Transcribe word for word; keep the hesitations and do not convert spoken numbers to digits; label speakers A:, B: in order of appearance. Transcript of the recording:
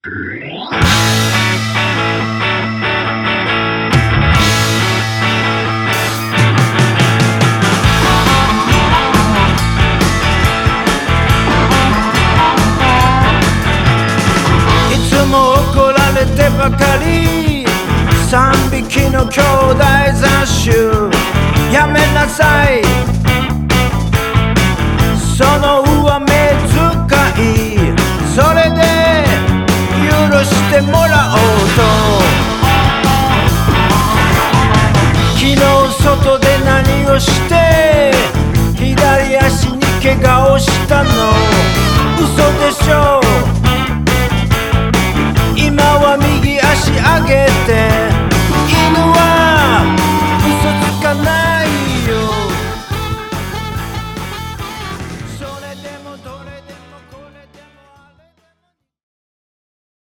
A: いつも怒られてばかり、三匹の兄弟雑種やめなさい、その上目遣い、それで許してもらおうと。昨日外で何をして左足に怪我をしたの、嘘でしょ